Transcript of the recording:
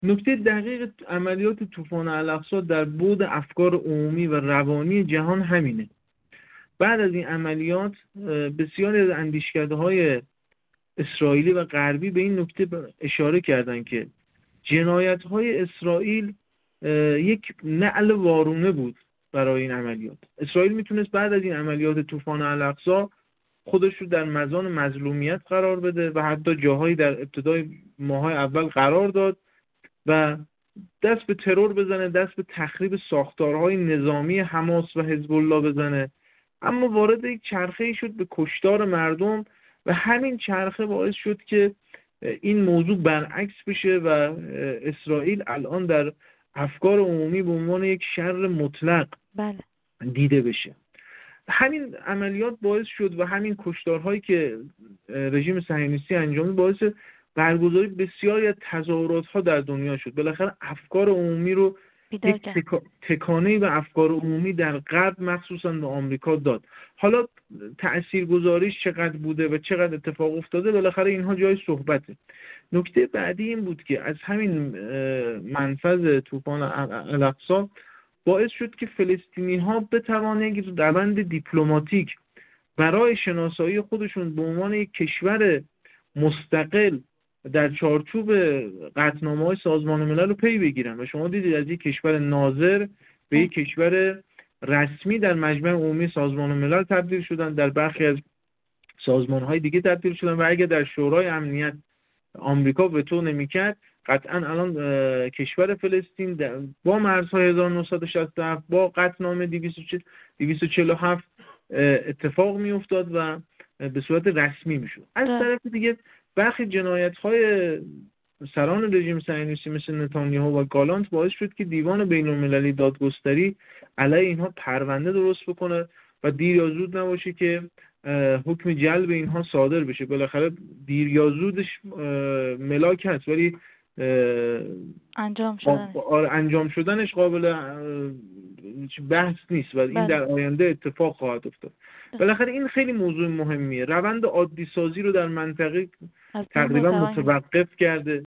نکته دقیق عملیات طوفان الاقصی در بعد افکار عمومی و روانی جهان همینه. بعد از این عملیات بسیاری از اندیشکده‌های اسرائیلی و غربی به این نکته اشاره کردند که جنایت‌های اسرائیل یک نعل وارونه بود برای این عملیات. اسرائیل میتونست بعد از این عملیات طوفان الاقصی خودش رو در مزان مظلومیت قرار بده و حتی جاهایی در ابتدای ماه‌های اول قرار داد و دست به ترور بزنه، دست به تخریب ساختارهای نظامی حماس و حزب الله بزنه، اما وارد یک چرخه‌ای شد به کشتار مردم و همین چرخه باعث شد که این موضوع برعکس بشه و اسرائیل الان در افکار عمومی به عنوان یک شر مطلق دیده بشه. همین عملیات باعث شد و همین کشتارهایی که رژیم صهیونیستی انجام باعث برگزاری بسیاری از تظاهرات‌ها در دنیا شد. بالاخره افکار عمومی رو یک تکانه‌ای به افکار عمومی در غرب مخصوصا به آمریکا داد. حالا تاثیرگذاریش چقدر بوده و چقدر اتفاق افتاده بالاخره اینها جای صحبته. نکته بعدی این بود که از همین منفذ طوفان الاقصی باعث شد که فلسطینی‌ها بتوانند یک روند دیپلماتیک برای شناسایی خودشون به عنوان یک کشور مستقل در چارچوب قطعنامه‌های سازمان ملل رو پی بگیرن و شما دیدید از یک کشور ناظر به یک کشور رسمی در مجمع عمومی سازمان ملل تبدیل شدن، در برخی از سازمان‌های دیگه تبدیل شدن و اگه در شورای امنیت آمریکا وتو نمی‌کرد قطعاً الان کشور فلسطین با مرزهای 1967 با قطعنامه 247 اتفاق می‌افتاد و به صورت رسمی می‌شد. از طرف دیگه برخی جنایت‌های سران رژیم صهیونیستی مثل نتانیاهو و گالانت باعث شد که دیوان بین‌المللی دادگستری علیه اینها پرونده درست بکنه و دیر یا زود نباشه که حکم جلب اینها صادر بشه. بالاخره دیر یا زودش ملاک هست ولی انجام شدنش قابل بحث نیست و این در آینده اتفاق خواهد افتاد. بالاخره این خیلی موضوع مهمیه. روند عادی سازی رو در منطقه تقریبا متوقف کرده.